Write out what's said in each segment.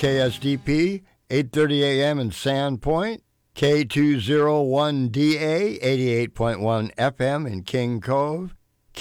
KSDP, 8:30 a.m. in Sandpoint, K201DA, 88.1 FM in King Cove,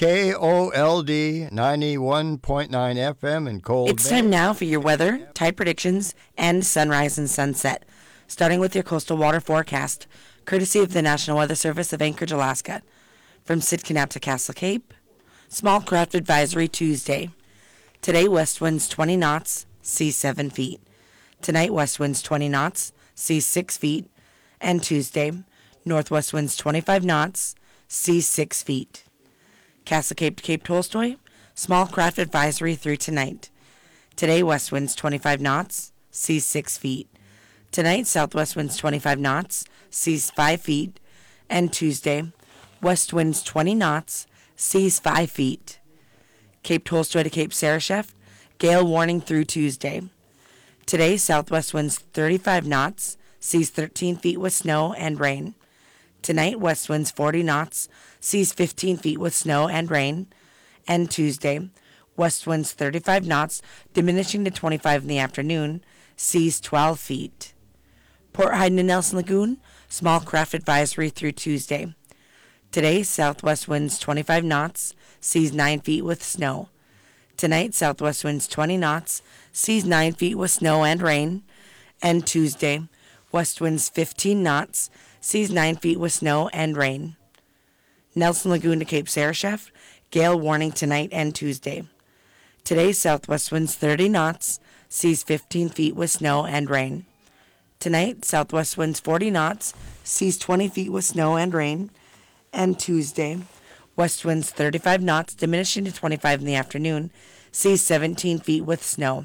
KOLD 91.9 FM in Cold Bay. It's time now for your weather, tide predictions, and sunrise and sunset. Starting with your coastal water forecast, courtesy of the National Weather Service of Anchorage, Alaska. From Sitka to Castle Cape, small craft advisory Tuesday. Today, west winds 20 knots, seas 7 feet. Tonight, west winds 20 knots, seas 6 feet. And Tuesday, northwest winds 25 knots, seas 6 feet. Castle Cape to Cape Tolstoy, small craft advisory through tonight. Today, west winds 25 knots, seas 6 feet. Tonight, southwest winds 25 knots, seas 5 feet. And Tuesday, west winds 20 knots, seas 5 feet. Cape Tolstoy to Cape Sarashef, gale warning through Tuesday. Today, southwest winds 35 knots, seas 13 feet with snow and rain. Tonight, west winds 40 knots, seas 15 feet with snow and rain. And Tuesday, west winds 35 knots, diminishing to 25 in the afternoon, seas 12 feet. Port Hyden and Nelson Lagoon, small craft advisory through Tuesday. Today, southwest winds 25 knots, seas 9 feet with snow. Tonight, southwest winds 20 knots, seas 9 feet with snow and rain. And Tuesday, west winds 15 knots, seas 9 feet with snow and rain. Nelson Lagoon to Cape Sarashef, gale warning tonight and Tuesday. Today, southwest winds 30 knots, seas 15 feet with snow and rain. Tonight, southwest winds 40 knots, seas 20 feet with snow and rain. And Tuesday, west winds 35 knots, diminishing to 25 in the afternoon, seas 17 feet with snow.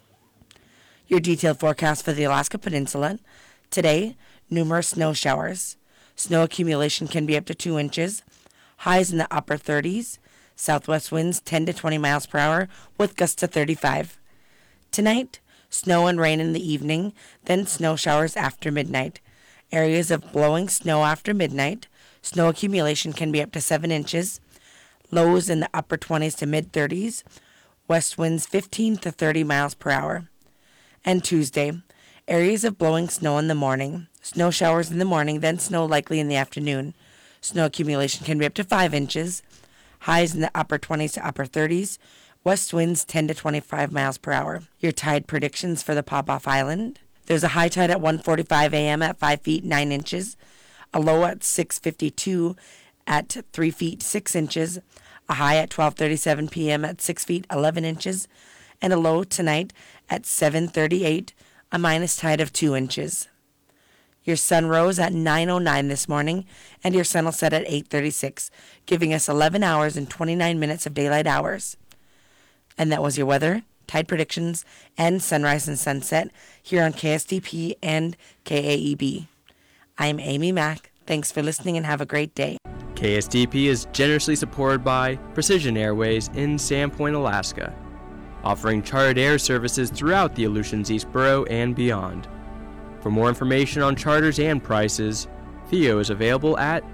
Your detailed forecast for the Alaska Peninsula. Today, numerous snow showers. Snow accumulation can be up to 2 inches. Highs in the upper 30s. Southwest winds 10 to 20 miles per hour with gusts to 35. Tonight, snow and rain in the evening, then snow showers after midnight. Areas of blowing snow after midnight. Snow accumulation can be up to 7 inches. Lows in the upper 20s to mid 30s. West winds 15 to 30 miles per hour. And Tuesday, areas of blowing snow in the morning. Snow showers in the morning, then snow likely in the afternoon. Snow accumulation can be up to 5 inches. Highs in the upper 20s to upper 30s. West winds 10 to 25 miles per hour. Your tide predictions for the Popoff Island. There's a high tide at 1:45 a.m. at 5 feet 9 inches. A low at 6:52 at 3 feet 6 inches. A high at 12:37 p.m. at 6 feet 11 inches. And a low tonight at 7:38, a minus tide of 2 inches. Your sun rose at 9:09 this morning, and your sun will set at 8:36, giving us 11 hours and 29 minutes of daylight hours. And that was your weather, tide predictions, and sunrise and sunset here on KSDP and KAEB. I'm Amy Mack. Thanks for listening and have a great day. KSDP is generously supported by Precision Airways in Sandpoint, Alaska, offering chartered air services throughout the Aleutians East Borough and beyond. For more information on charters and prices, Theo is available at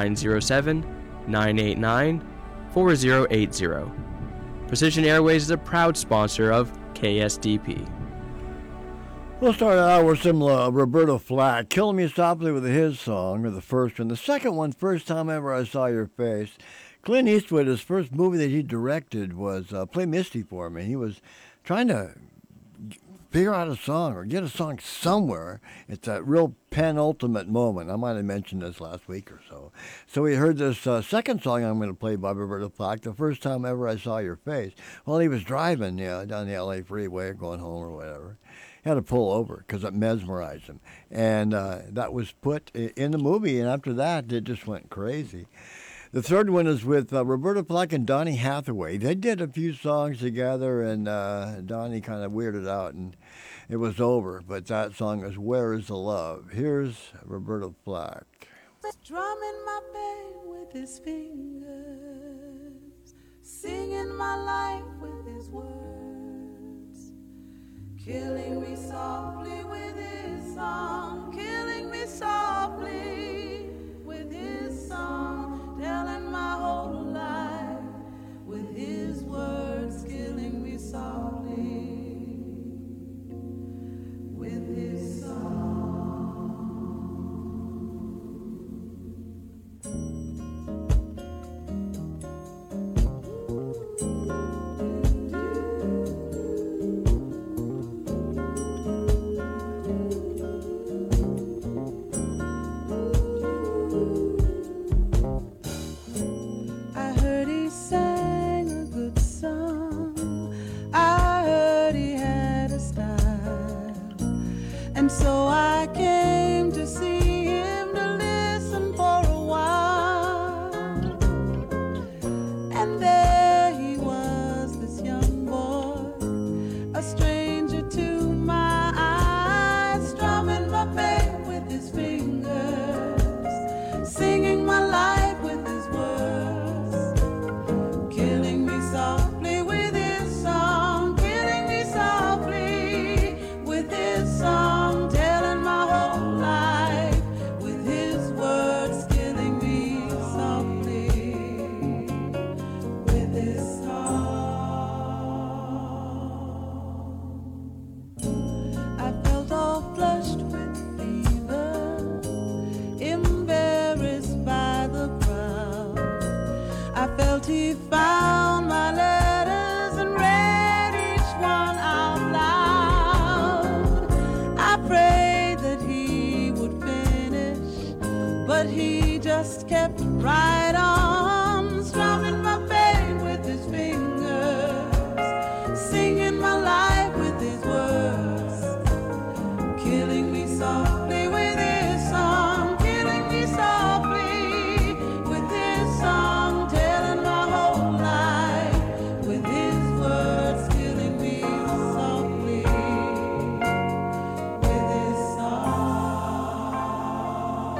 907-989-4080. Precision Airways is a proud sponsor of KSDP. We'll start out with some Roberta Flack, Killing Me Softly with his song, or the first one. The second one, First Time Ever I Saw Your Face. Clint Eastwood, his first movie that he directed was Play Misty for Me. He was trying to figure out a song or get a song somewhere. It's a real penultimate moment. I might have mentioned this last week or so. So we heard this second song I'm going to play by Roberta Flack, The First Time Ever I Saw Your Face. Well, he was driving down the L.A. freeway or going home or whatever. He had to pull over because it mesmerized him. And that was put in the movie, and after that, it just went crazy. The third one is with Roberta Flack and Donny Hathaway. They did a few songs together, and Donny kind of weirded out, and it was over. But that song is Where Is the Love? Here's Roberta Flack. Drumming my pain with his fingers, singing my life with his words, killing me softly with his song, killing me softly with his song, telling my whole life with his words, killing me softly. he found my letters and read each one out loud. I prayed that he would finish, but he just kept right on, strumming my pain with his fingers, singing my life with his words, killing me softly with his song, killing me softly with his song, telling my whole life with his words, killing me softly with his song.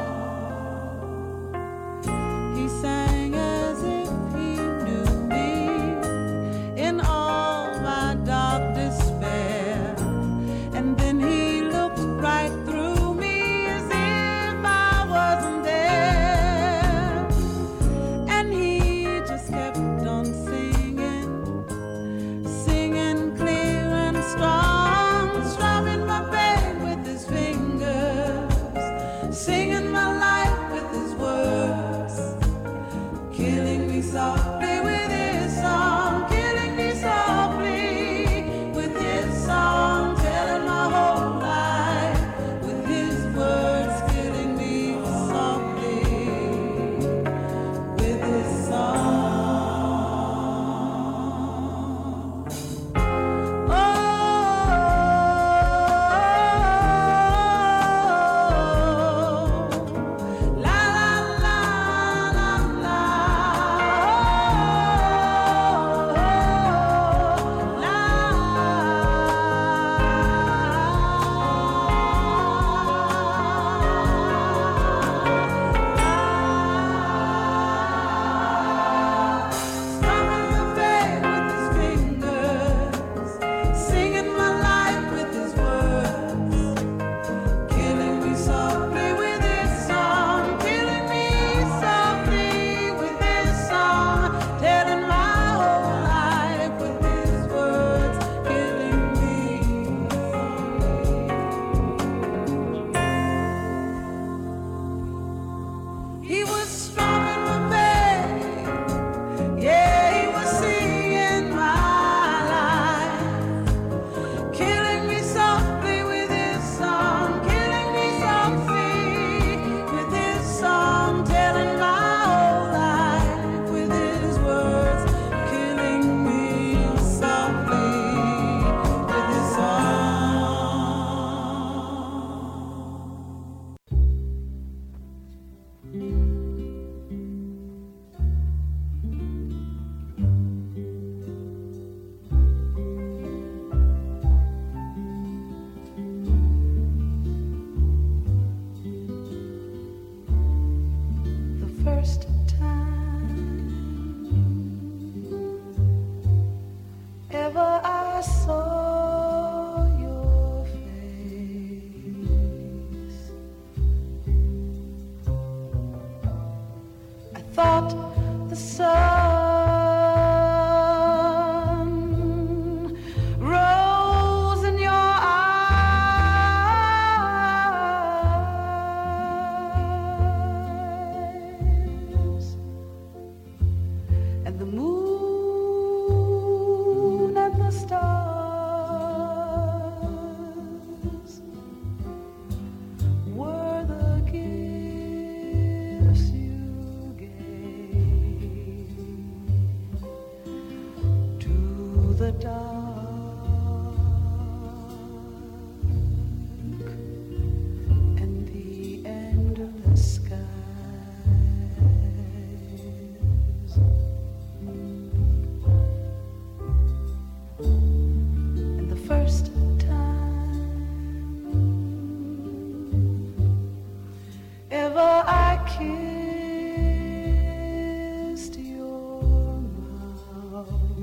He sang as if he knew me in all my dark despair, and then he looked right through me as if I wasn't there, and he just kept on singing, singing clear and strong, strumming my pain with his fingers, singing my life with his words, killing me softly with his song, killing me softly with his song, telling my whole life with his words, killing me softly with his song. Oh, la la la la la, strumming my pain with his fingers, singing my life with his words, killing me softly with his song, killing me softly with his song, telling my whole life with his words, killing me softly. He was strumming my pain, yeah, he was singing my life, killing me softly with his song, killing me softly with his song, telling my whole life with his words, killing me softly with his song. The first time ever I saw your face, I thought the sun rose in your eyes, and the moon and the stars were the gifts you gave to the dark and the endless skies. And the first time ever I kissed your mouth,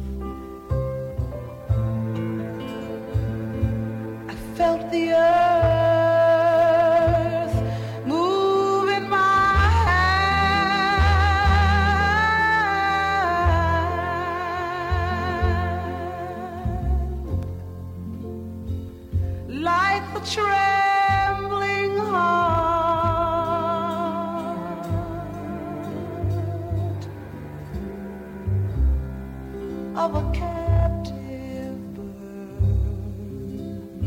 I felt the earth move in my hand, like the trembling heart of a captive bird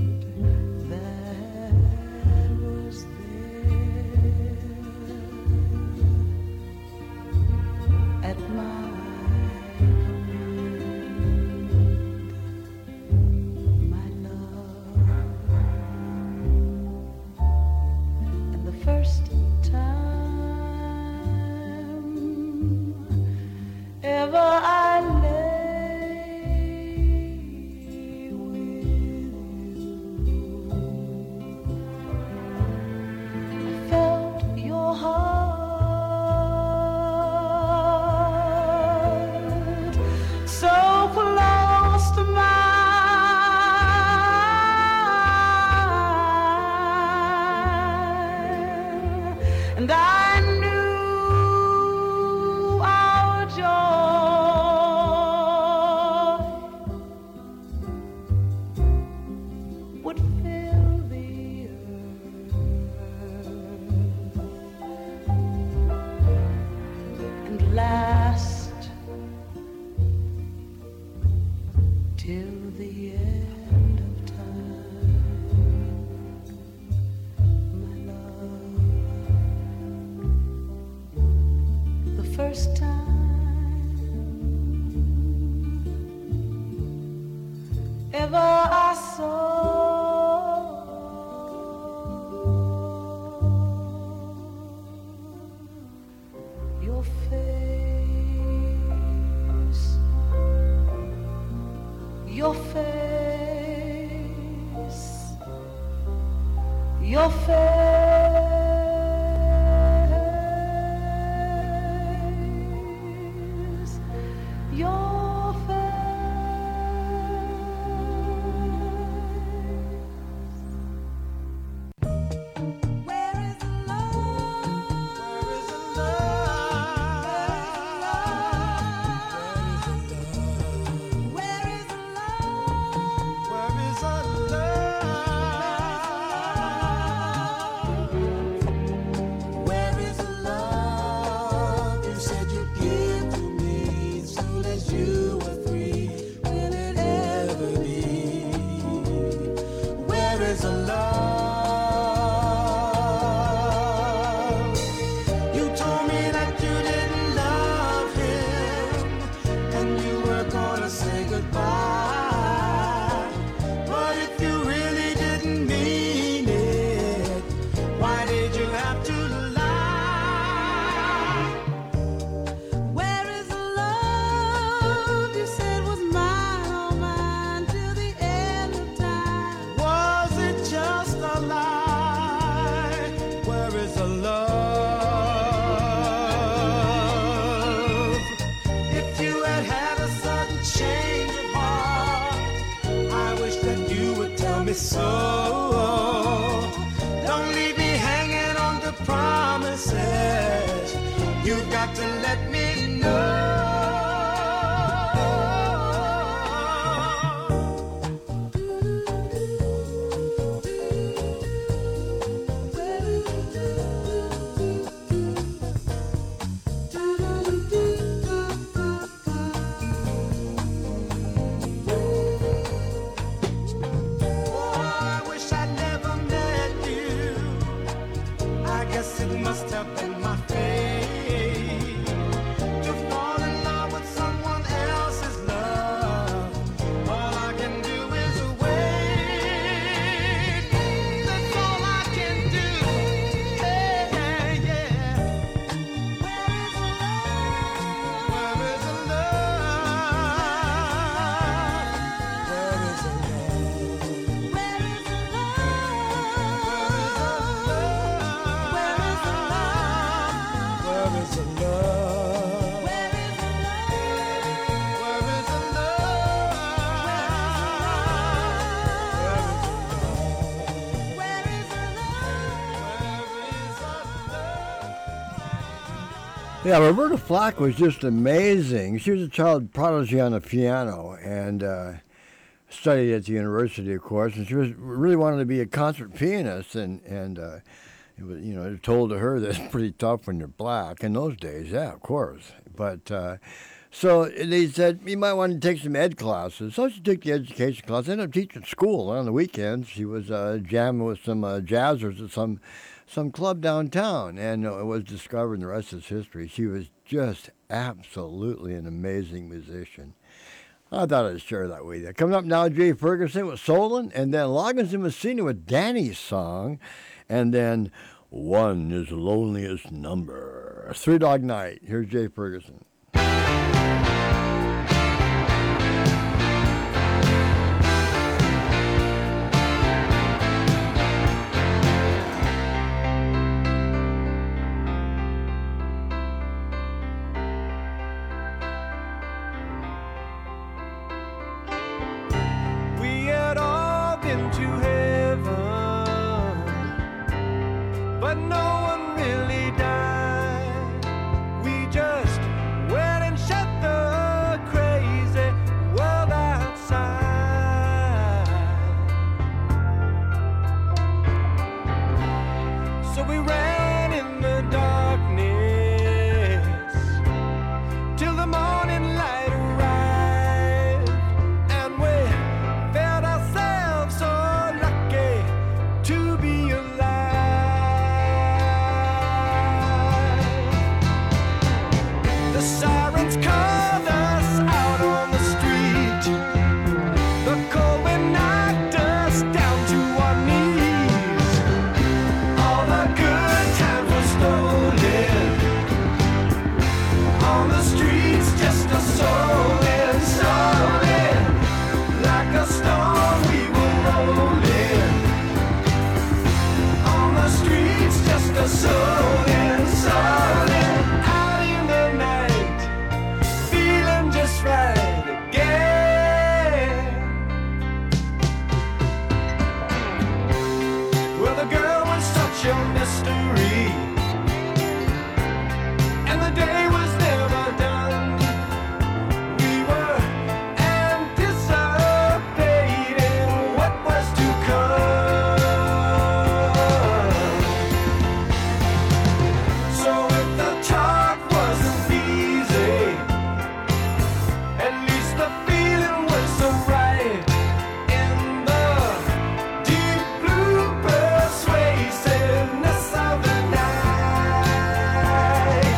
that was there at my command, my love. And the first time ever I lay with you, I felt your heart so close to mine, and I knew our joy would fill the earth and last till the end of time, my love. The first time ever I saw your face, your face, your face, your face. Where is the love? Where is the love? Where is the love? Where is the love? Where is the love you said you'd give to me as soon as you were free? Will it ever be? Where is the love? You told me that you didn't love him and you were gonna say goodbye. But if you really didn't mean it, why did you have to lie? Where is the love you said was mine, all mine, till the end of time? Was it just a lie? Where is the love? If you had had a sudden change of heart, I wish that you would tell me so. Don't leave me hanging on to promises. You've got to let me know. Oh, I wish I'd never met you. I guess it must have been my fate to fall in love with someone else's love. All I can do is wait. That's all I can do. Yeah, yeah. Where is the love? Where is the love? Where is the love? Where is the love? Where is the love? Where is the love? Where is the love? Yeah, Roberta Flack was just amazing. She was a child prodigy on the piano and studied at the university, of course, and she was really wanted to be a concert pianist. And it was, told to her that it's pretty tough when you're black in those days. Yeah, of course. But So they said, you might want to take some ed classes. So she took the education class. Ended up teaching school on the weekends. She was jamming with some jazzers at some club downtown, and it was discovered, and the rest is history. She was just absolutely an amazing musician. I thought I'd share that with you. Coming up now, Jay Ferguson with Solon, and then Loggins and Messina with Danny's song, and then One is the Loneliest Number. Three Dog Night. Here's Jay Ferguson. But no one really died. We just went and shut the crazy world outside. So we ran in the darkness till the morning light arrived, and we felt ourselves so lucky to be alive. The sirens called us out on the street. The cold wind knocked us down to our knees. All the good times were stolen. On the streets, just a soul-in, soul-in. Like a storm we were rolling. On the streets, just a soul-in, soul-in. Out in the night, feeling just right again. Well, the girl was such a mystery, and the day was never done. We were anticipating what was to come. So if the talk wasn't easy, at least the feeling was so right. In the deep blue persuasiveness of the night.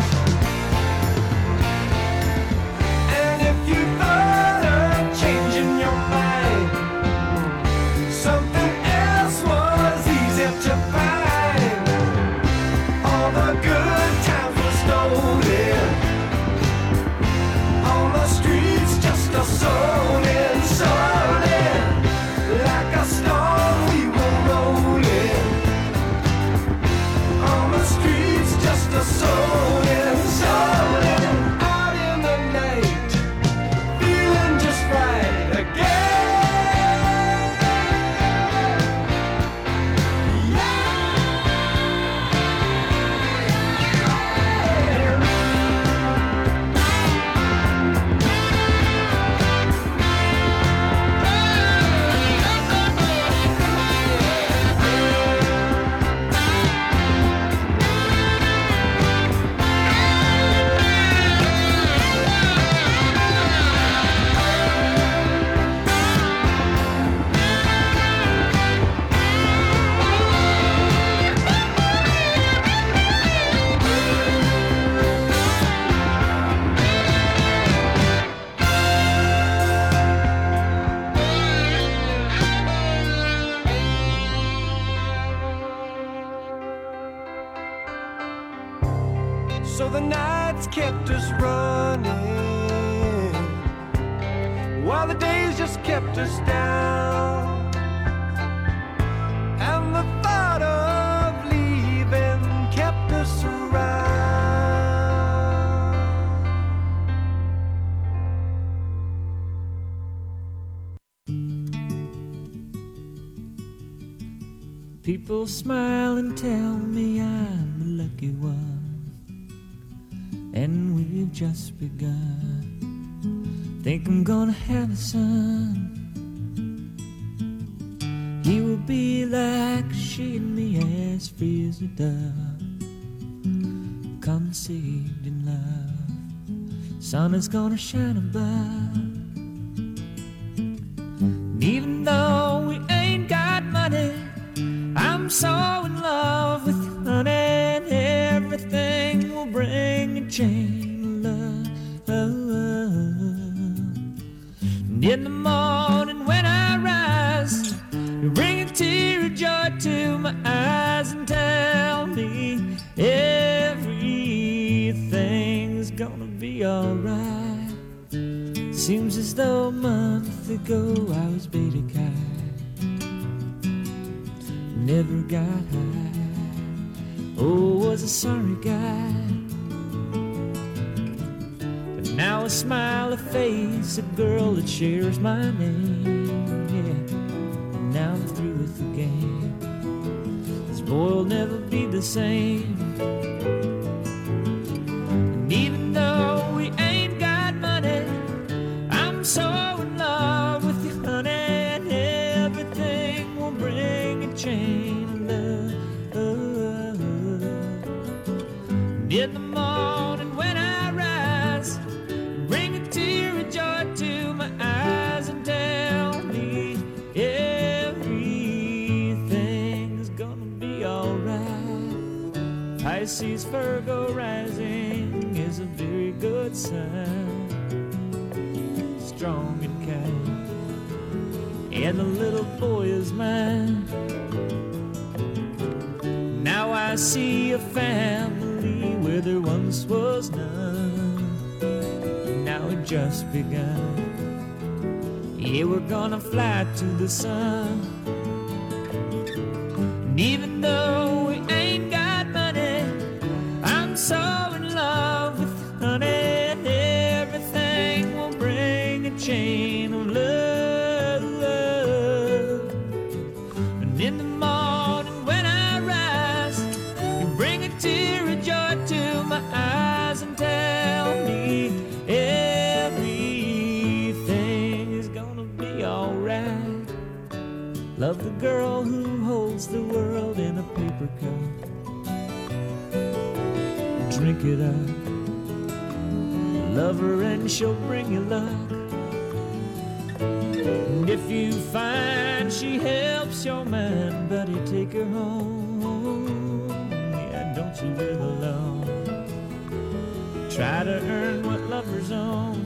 And if you thought of changing your mind, something else was easy to find. All the good times were stolen. On the streets, just a soul-in, soul-in. Like a storm we were rolling. On the streets, just a soul-in, soul-in. Out in the night, feeling just right again. So the nights kept us running, while the days just kept us down. And the thought of leaving kept us around. People smile and tell me I'm the lucky one, and we've just begun. Think I'm gonna have a son. He will be like she and me, as free as a dove, conceived in love. sun is gonna shine above. And even though we ain't got money, I'm so in love with you, honey, and everything will bring a chain of love. And in the morning when I rise, you bring a tear of joy to my eyes and tell me everything's gonna be alright. Seems as though a month ago I was beta kite, never got high. Oh, was a sorry guy. But now I smile, a face, a girl that shares my name. Yeah, and now I'm through with the game. This boy will never be the same. And even though we ain't got money, I'm so in love with you, honey, and everything will bring a chain of love. And in the morning when I rise, bring a tear of joy to my eyes and tell me everything's gonna be alright. Pisces, Virgo rising is a very good sign, strong and kind, and the little boy is mine. Now I see a family where there once was none. Now it just begun. Yeah, we're gonna fly to the sun. And even though we ain't got money, I'm so in love with you, honey, and everything will bring a chain of love. And in the morning when I rise, you bring a tear of joy to my eyes and tell me everything is gonna be alright. Love the girl who holds the world in a paper cup. Drink it up. Love her and she'll bring you luck. And if you find she helps your mind, buddy, take her home. Yeah, don't you live alone. Try to earn what lovers own.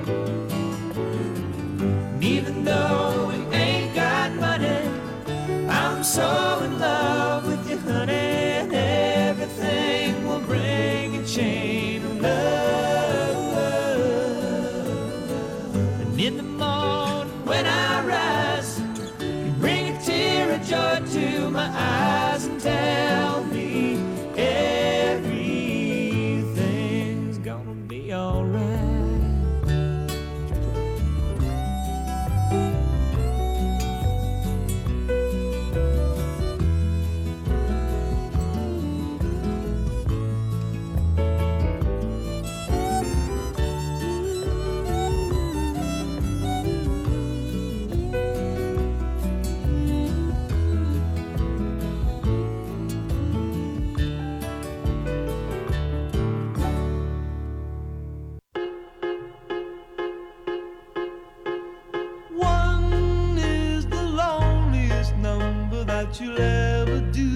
And even though we ain't got money, I'm so in love with you, honey, and everything will bring a chain of love. And in the morning when I rise, you bring a tear of joy to my eyes and tell me everything's gonna be alright. One is the loneliest number that you'll ever do.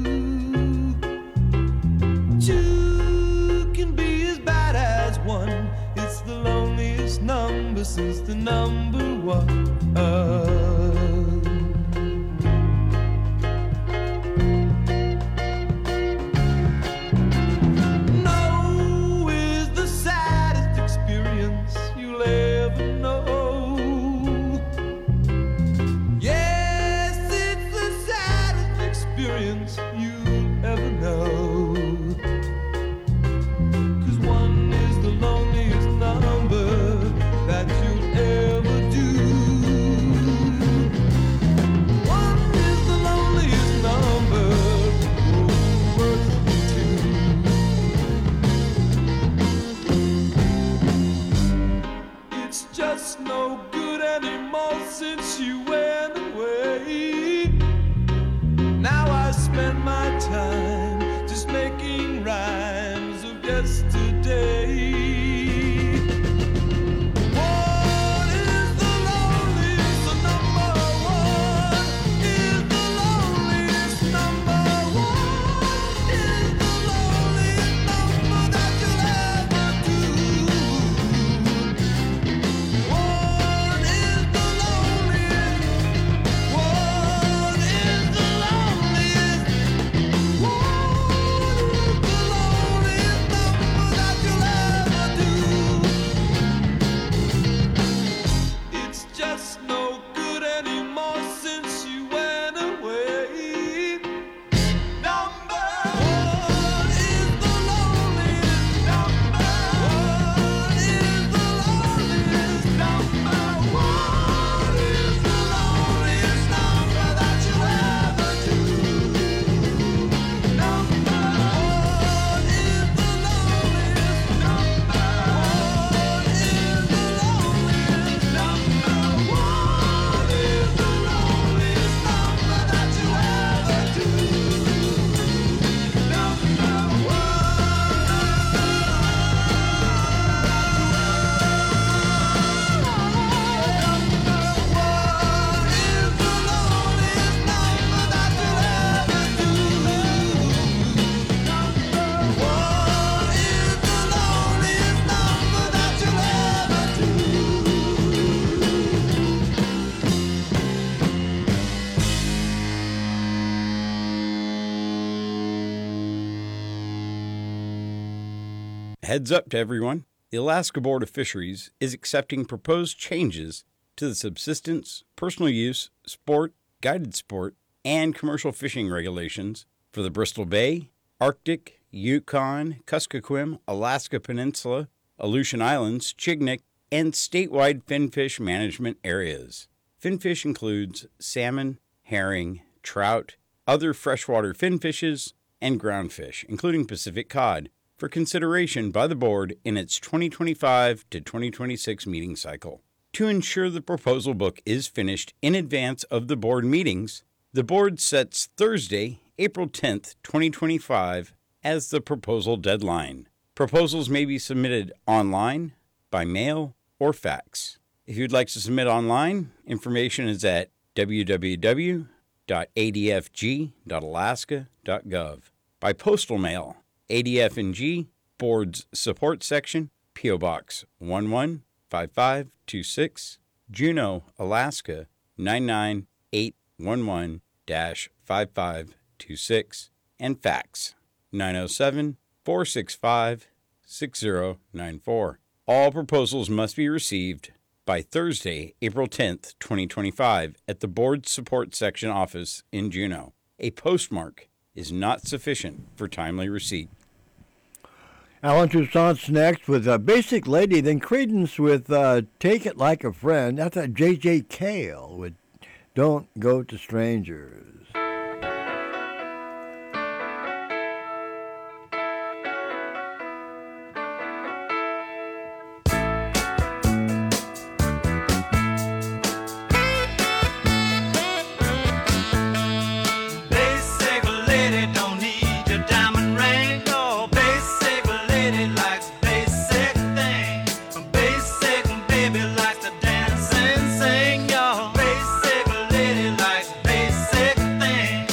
Two can be as bad as one. It's the loneliest number since the number one. No is the saddest experience you'll ever know. Yes, it's the saddest experience you'll ever know. 'Cause one is the loneliest number that you'll ever do. Heads up to everyone. The Alaska Board of Fisheries is accepting proposed changes to the subsistence, personal use, sport, guided sport, and commercial fishing regulations for the Bristol Bay, Arctic, Yukon, Kuskokwim, Alaska Peninsula, Aleutian Islands, Chignik, and statewide finfish management areas. Finfish includes salmon, herring, trout, other freshwater finfishes, and groundfish, including Pacific cod, for consideration by the board in its 2025 to 2026 meeting cycle. To ensure the proposal book is finished in advance of the board meetings, the board sets Thursday, April 10th, 2025 as the proposal deadline. Proposals may be submitted online, by mail, or fax. If you'd like to submit online, information is at www.adfg.alaska.gov. By postal mail, ADF&G, Board's Support Section, P.O. Box 115526, Juneau, Alaska 99811-5526, and fax 907-465-6094. All proposals must be received by Thursday, April 10th, 2025, at the Board Support Section office in Juneau. A postmark is not sufficient for timely receipt. Alan Toussaint's next with Basic Lady, then Creedence with Take It Like a Friend. That's a J.J. Cale with Don't Go to Strangers. Basic lady don't need your diamond ring. No, basic lady likes basic things. Basic baby likes to dance and sing. Yo, basic lady likes basic things.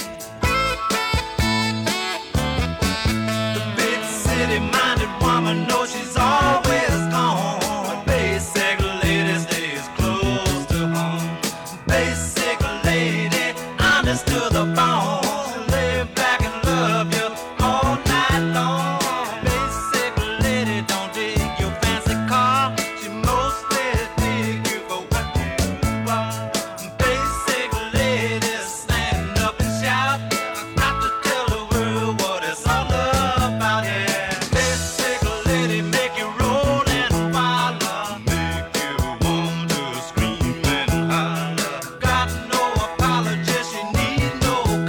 The big city minded woman knows she's always gone. Basic lady stays close to home. Basic lady honest to the bone. Lay back and love you all night long. Basic lady don't dig your fancy car. She mostly dig you for what you are. Basic lady stand up and shout. I got to tell the world what it's all about. Yeah, basic lady make you roll and follow, make you want to scream and holler. Got no apology, she needs no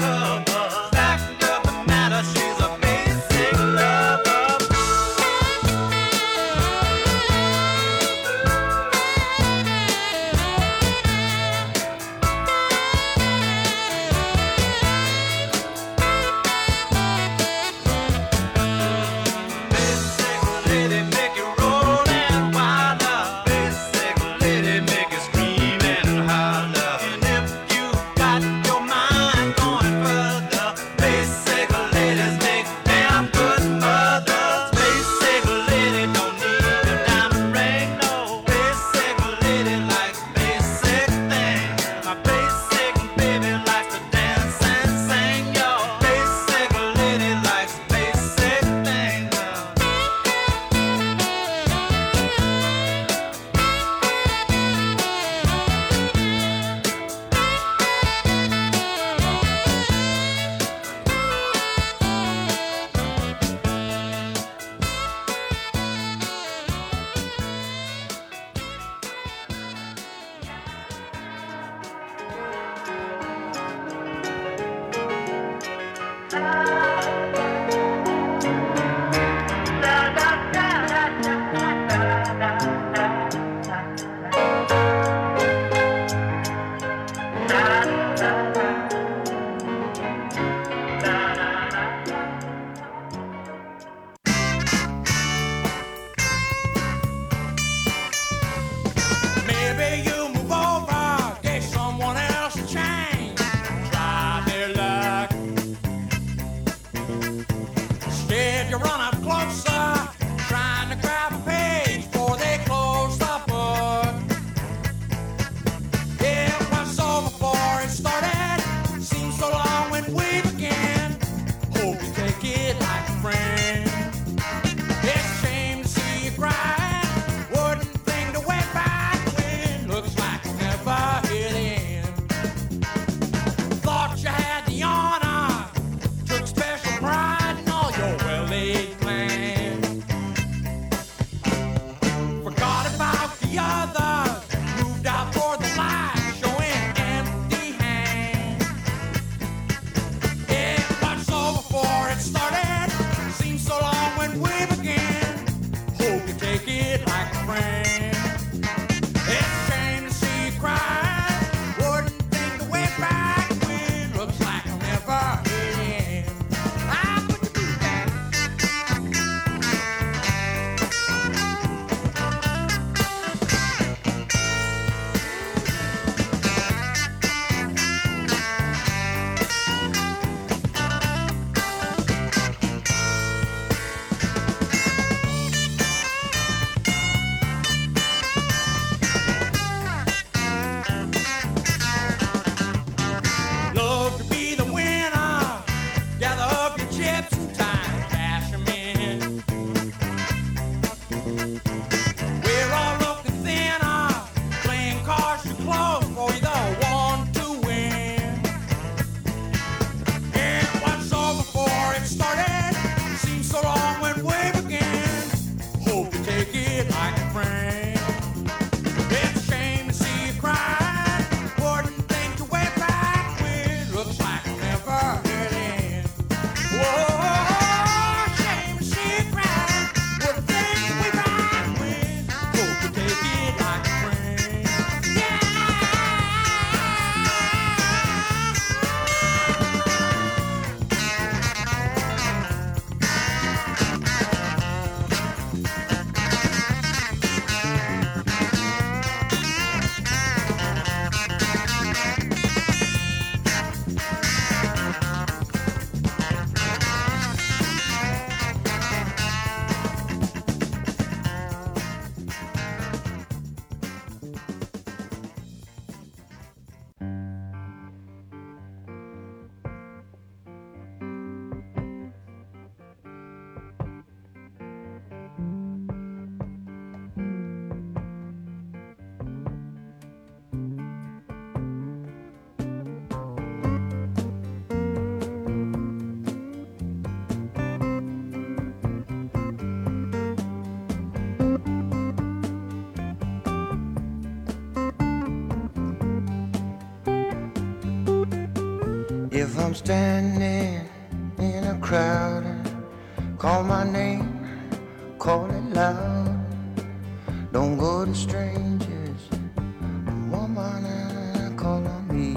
If I'm standing in a crowd and call my name, call it loud. Don't go to strangers, woman, and call on me.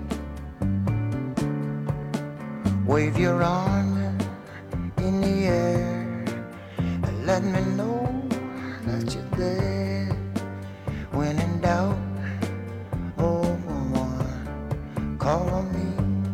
Wave your arms in the air and let me know that you're there. When in doubt, oh woman, call on me.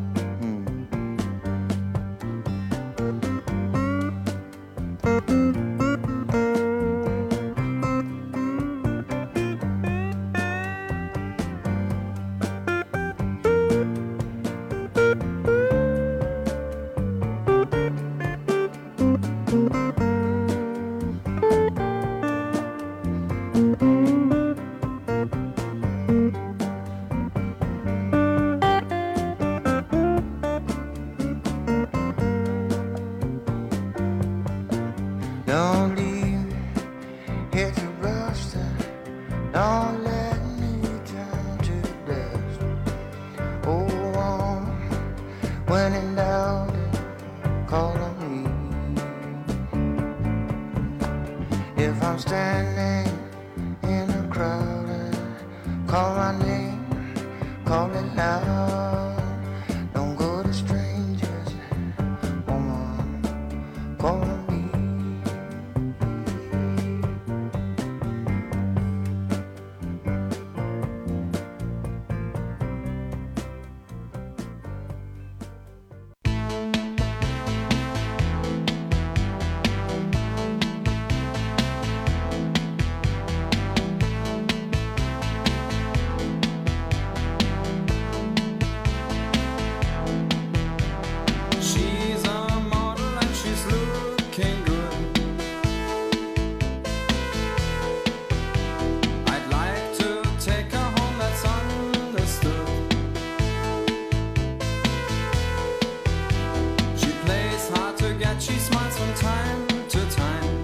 Don't leave me here to rust. Don't let me turn to dust. Oh, when in doubt, call on me. If I'm standing in a crowd and call my name, call it loud. Don't go to strangers, woman, call on me. She's a model and she's looking good. I'd like to take her home, that's understood. She plays hard to get, she smiles from time to time.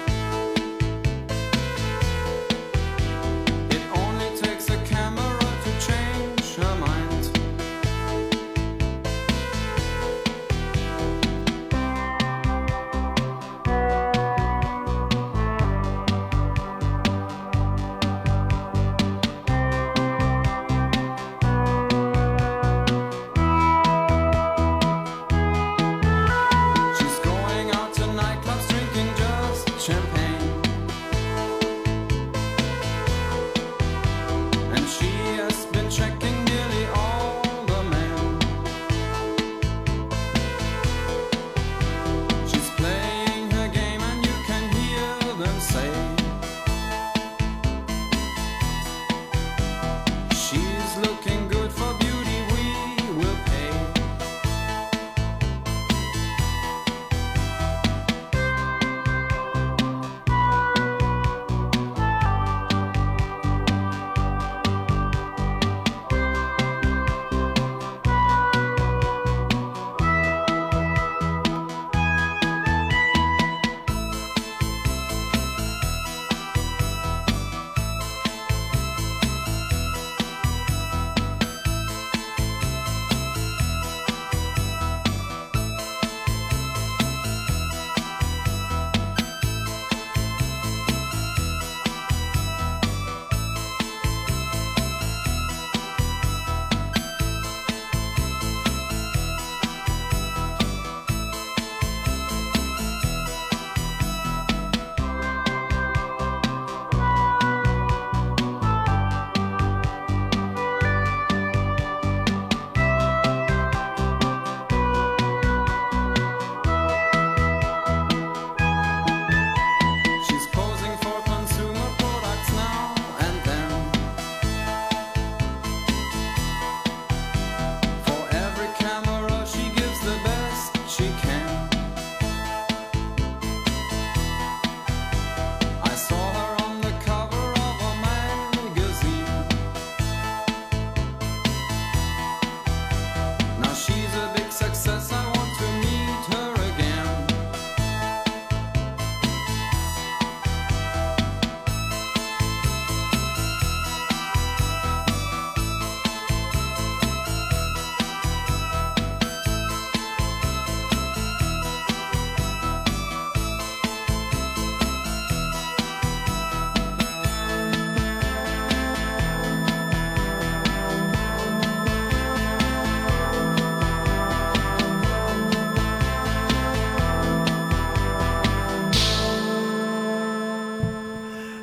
It only takes a camera to change her mind. She's going out to nightclubs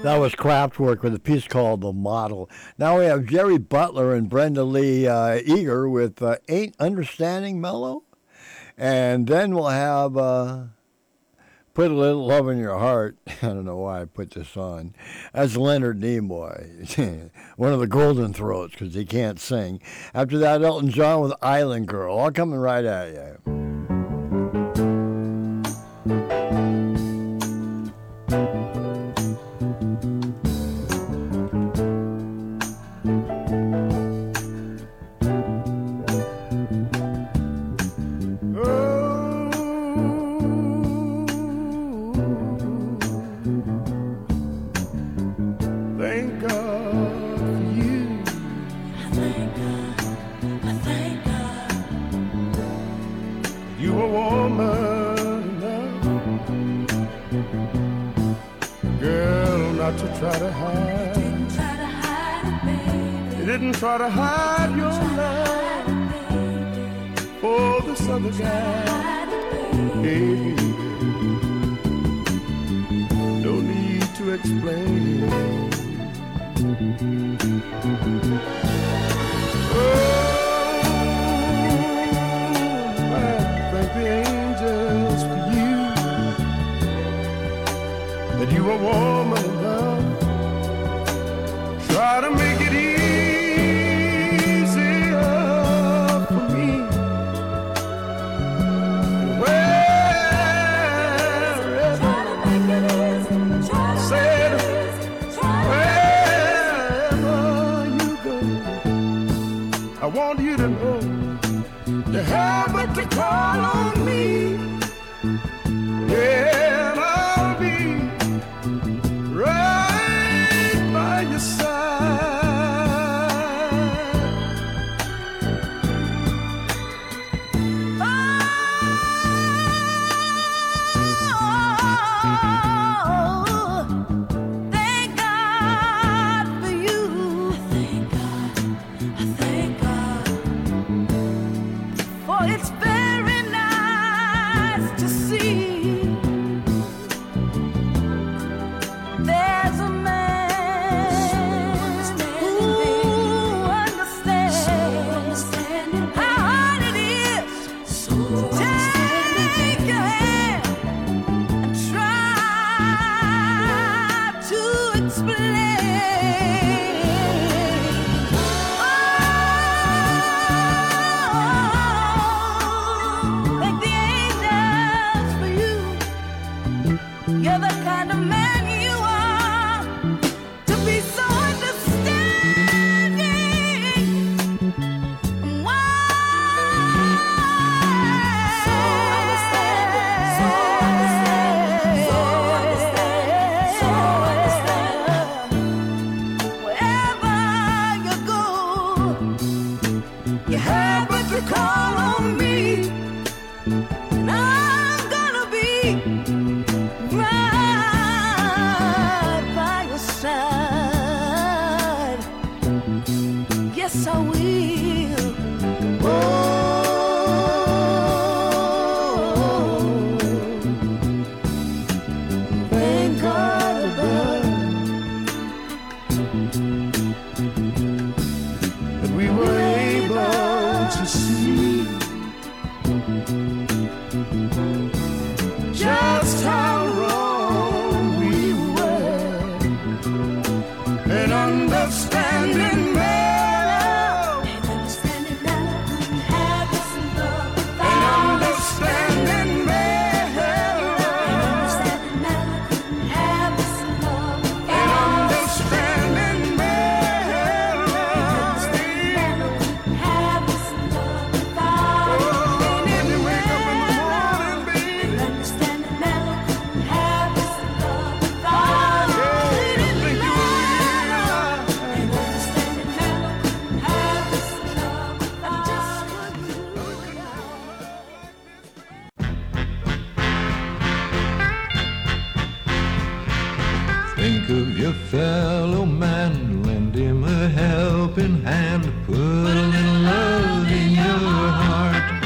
That was Kraftwerk with a piece called The Model. Now we have Jerry Butler and Brenda Lee Eager with Ain't Understanding Mellow. And then we'll have Put a Little Love in Your Heart. I don't know why I put this on. That's Leonard Nimoy, one of the Golden Throats, because he can't sing. After that, Elton John with Island Girl. All coming right at you. Try to hide. Didn't try to hide it, baby. You didn't try to hide your love for this other guy. Baby, no need to explain. Oh, I thank the angels for you, that you are woman enough. Try to make it easier for me. Wherever you go, I want you to know you have but to call on me. And I'll be right by your side. Think of your fellow man, lend him a helping hand, put a little love in your heart.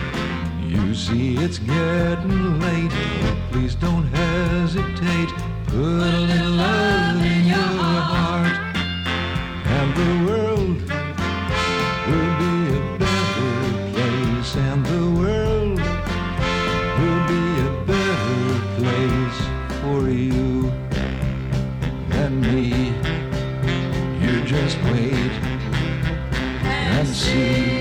You see it's getting late, please don't hesitate, put a little love in your heart, and the world will be a better place, and the world will be a better place for you and me. You just wait and see.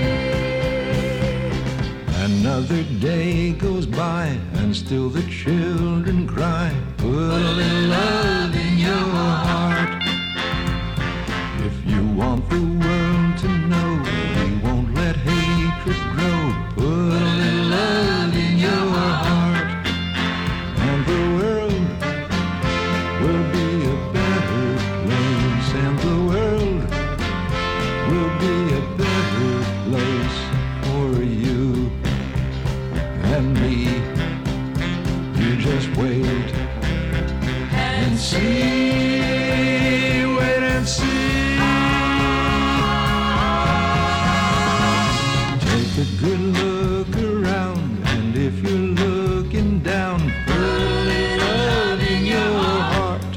Another day goes by and still the children cry, put a little love in your heart. If you want the world to know we won't let hatred grow, put a little love in your heart, and the world will be a better place, and the world will be a better place for you and me. You just wait and see, wait and see. Take a good look around, and if you're looking down, put a little love in your heart.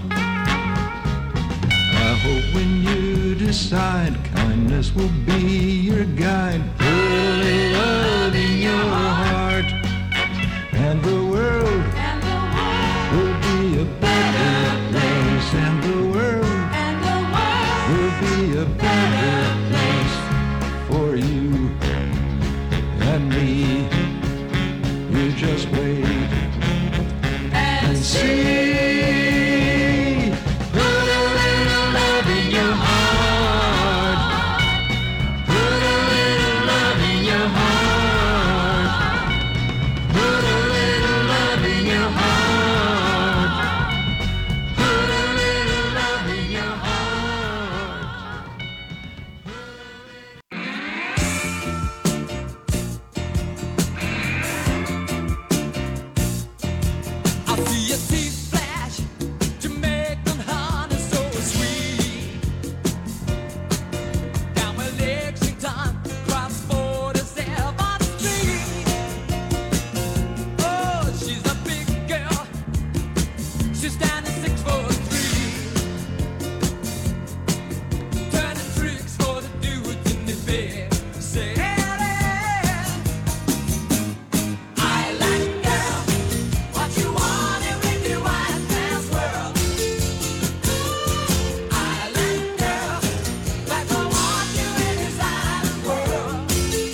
I hope when you decide kindness will be your guide, put a little love in your heart, and the world will be a better place, and the world will be a better place for you and me. You just wait and see. Put a little love in your heart. Put a little love in your heart. Put a little love in your heart. Put a little love in your heart. I see your teeth flash, Jamaican honey so sweet. Down with Lexington, cross 47th Street. Oh, she's a big girl, she's standing 6'3", turning tricks for the dudes in the bed. Say, I like girl. What you want in with your white man's world? I like girl, like I want you in his island world.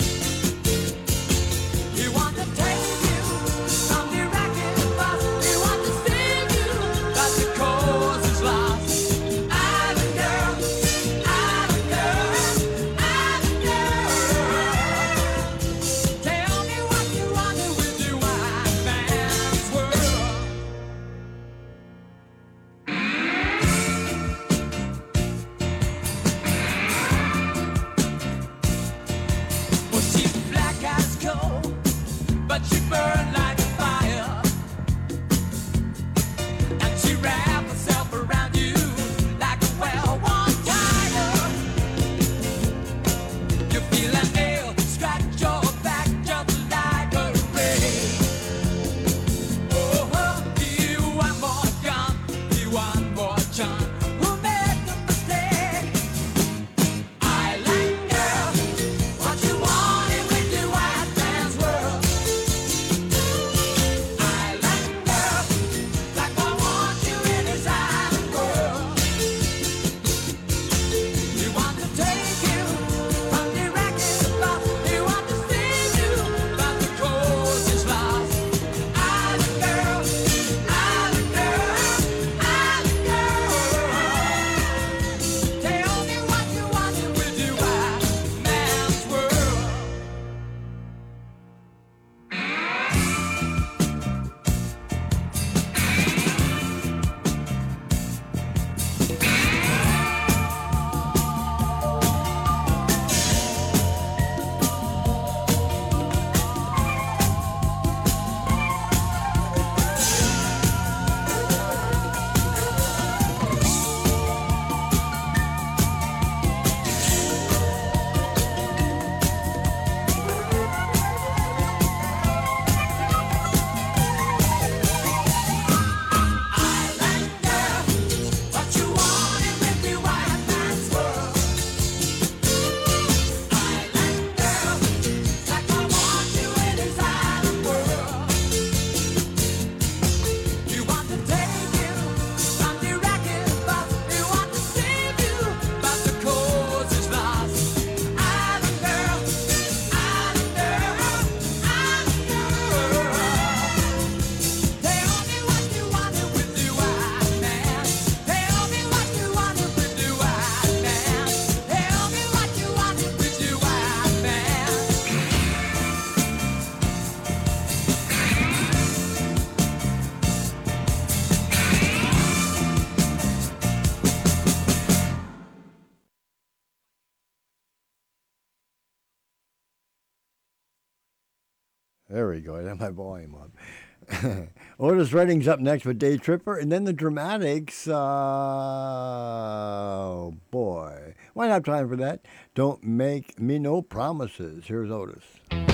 He want to take you from the racket bus. He want to sing you, but the cause is lost. Island girl, island girl, island girl. Tell me what you want in with your white man's world. Well, she's black as coal, but she burn like fire, and she wrap herself around you like a well-worn tire. You feel a nail scratch your back just like a ray. Oh, you want more gun, you want more John. Who made the mistake? I like girl, what you want in with your white man's world? There we go. I have my volume up. Otis Redding's up next with Day Tripper, and then the Dramatics. Oh, boy. Why not have time for that? Don't Make Me No Promises. Here's Otis.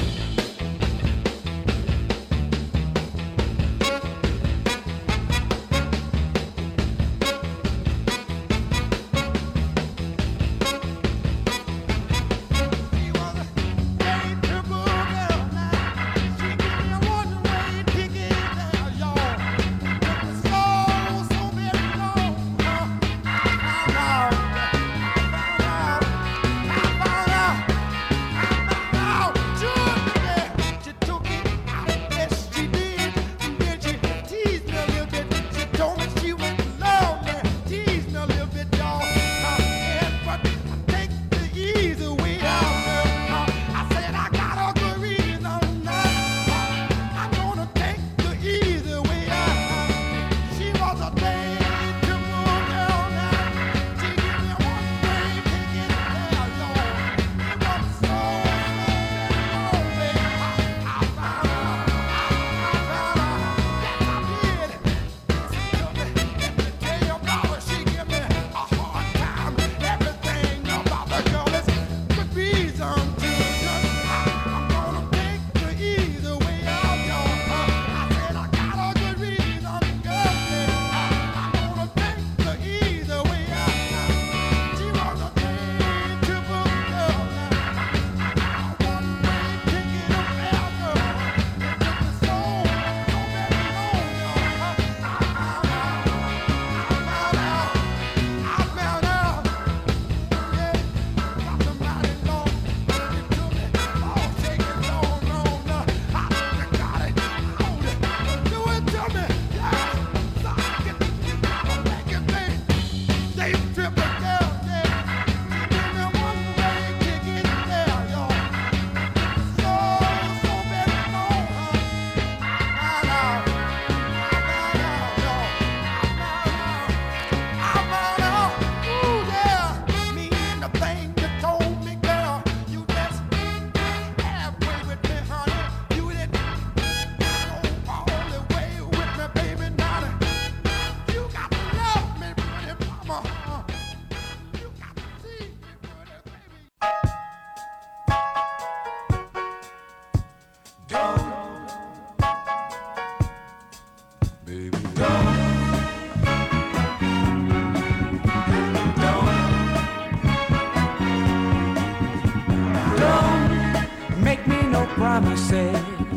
Promises.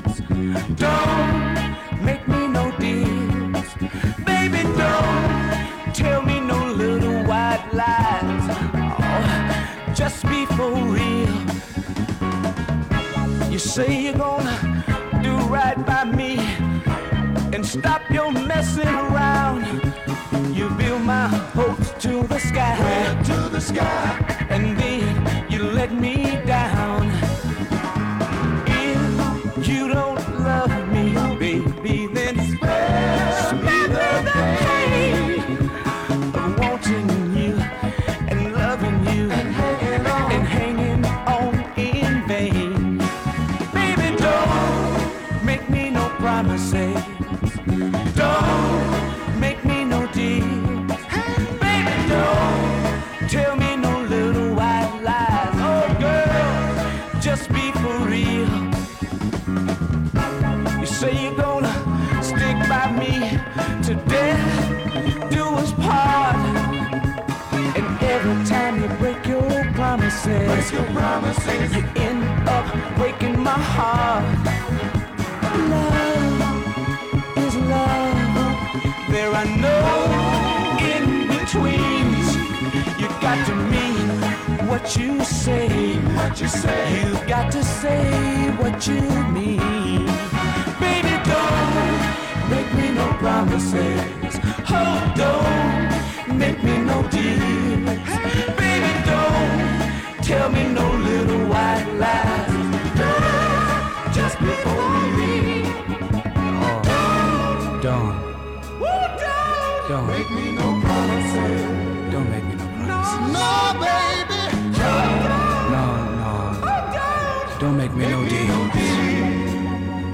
Don't make me no deals. Baby, don't tell me no little white lies. Oh, just be for real. You say you're gonna do right by me and stop your messing around. You build my hopes to the sky, way to the sky, and then you let me down. You don't love me, baby, then spare me the pain of wanting you and loving you and hanging on in vain. Baby, don't make me no promises. Don't make me no deals. Baby, don't tell me no little white lies. Oh, girl, just be for real. You say you're gonna stick by me to death, do us part. And every time you break your promises, you end up breaking my heart. Love is love. There are no in-betweens. You got to mean what you say. You've got to say what you mean. Baby, don't make me no promises. Oh, don't make me no deals. Baby, don't tell me no little white lies. Just before me. Oh, don't make me no promises. Don't make me no promises. No, baby. No. Don't make me no deals.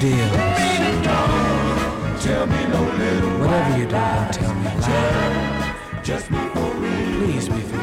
deal is, whatever you do, don't tell me a lie. Please be for